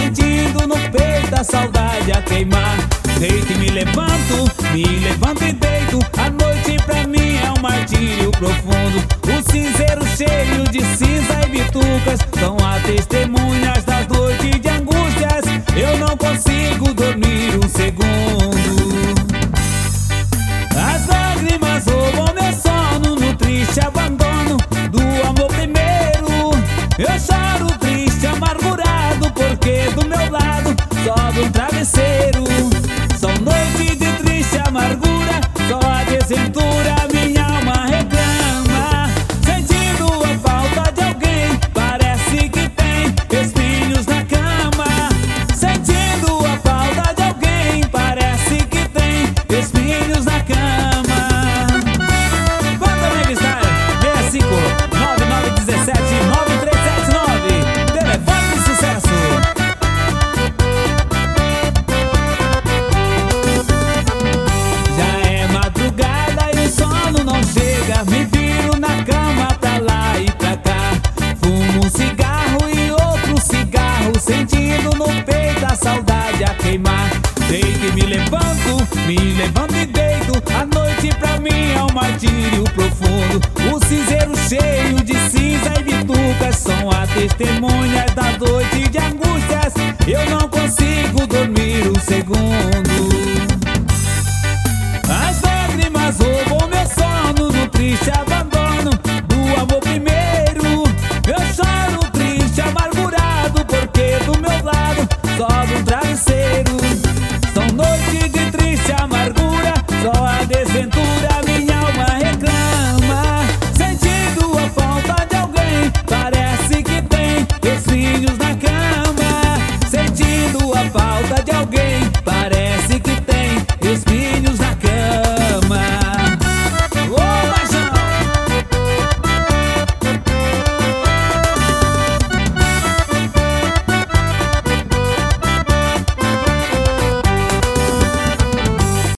sentindo no peito a saudade a queimar. Deito e me levanto e deito. A noite pra mim é um martírio profundo. O cinzeiro cheio de cinza e bitucas são as testemunhas das noites de angústias. Eu não consigo dormir um segundo. As lágrimas roubam meu sono no triste abandono do amor primeiro. Eu choro triste, amargurado, porque do meu lado sobe um travesseiro. São noites de triste amargura, só a desventura